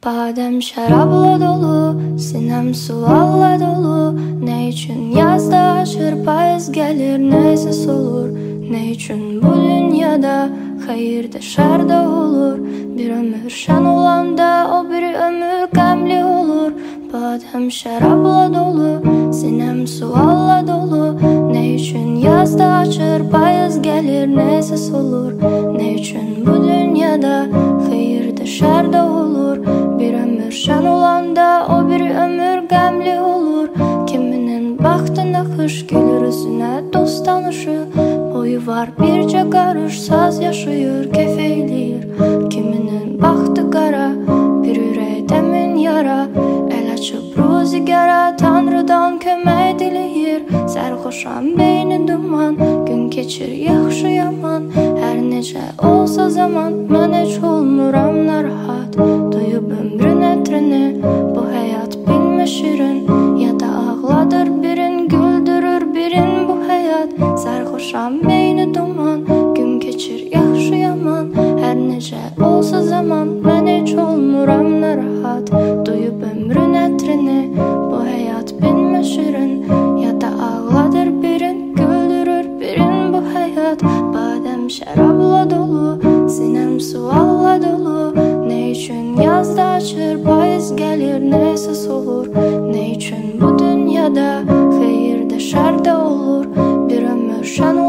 Badem şarapla dolu, sinem sualla dolu. Ne için yazda açır payız gelir, neyse olur. Ne için bu dünyada hayır da şer da olur. Bir ömür şen olanda o bir ömür gamli olur. Badem şarapla dolu, sinem sualla dolu. Ne için yazda açır payız gelir, neyse olur. Ne için bu dünyada hayır da şer da olur. Bir ömür şen olanda o bir ömür gamli olur. Kiminin baktına kış gelir, üstüne dost tanışı. Boyu var birce karış, saz yaşıyor, kefeyliyir. Kiminin baktı kara, bir yüreğdemin yara. El açıp ruzigara, Tanrıdan kömək dileyir. Sərxoşam beyni duman, gün keçir yaxşı yaman. Hər necə olsa zaman, mən heç olmuram narahat. Duyub ömrün ətrini, bu həyat bilmə şirin. Ya da ağladır birin, güldürür birin bu həyat. Sərxoşam beyni duman, gün keçir yaxşı yaman. Hər necə olsa zaman, mən heç olmuram narahat. Duyub ömrün ətrini, bu həyat bilmə şirin. Ya da ağladır birin, güldürür birin bu həyat. Badem şərabla dolu, sinem sualla dolu. Ne için yazda açır payız gelir, neyse olur. Ne için bu dünyada hayır da şer de olur. Bir ömür şen